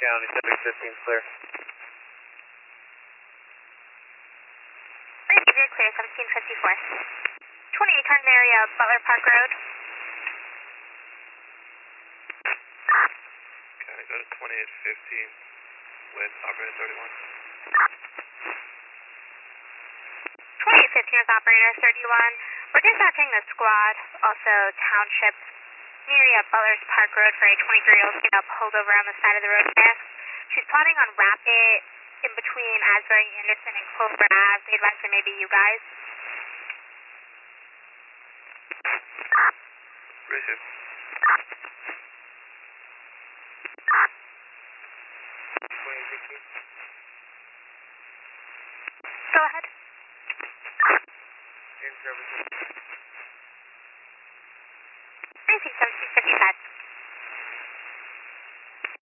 County, 715 clear. You're clear, 1754. 28 target area, Butler Park Road. County, go to 2815 with operator 31. 2815 with operator 31. We're dispatching the squad, also township, area Butler's Park Road for a 23-year-old female pulled over on the side of the road there. She's plotting on Rapid in between Asbury, Anderson, and Clover Ave. They advise it may be you guys. Right here. Go ahead. In service. 1755.